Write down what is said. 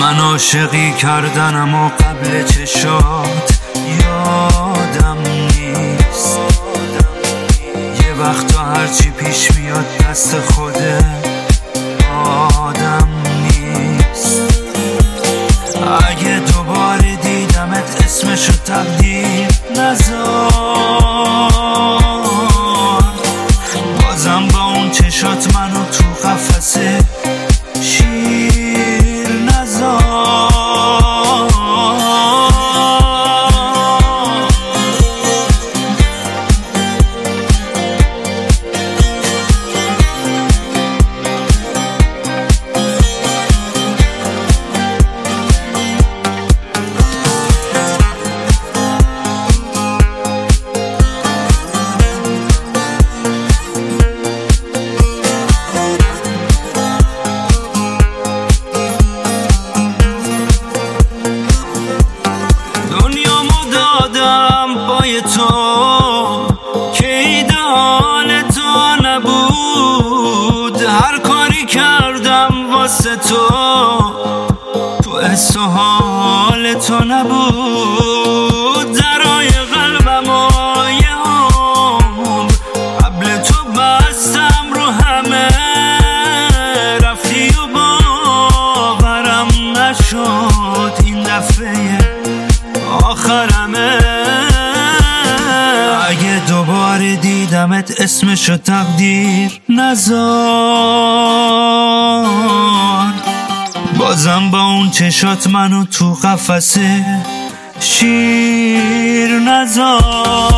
من عاشقی کردنم و قبل چشات یادم نیست. یه وقتا هرچی پیش میاد دست خوده آدم نیست. اگه دوباره دیدمت اسمشو تقدیر نذار، بازم با اون چشات منو تو قفسه شیر نذار. تو که ایده‌آل تو نبود، هر کاری کردم واسه تو حس و حال تو نبود. درای قلبم و یه عمر قبل تو بستم رو همه، رفتی و باورم نشد این دفعه آخرمه. اگه دوباره دیدمت اسمشو تقدیر نذار، بازم با اون چشات منو تو قفسه شیر نذار.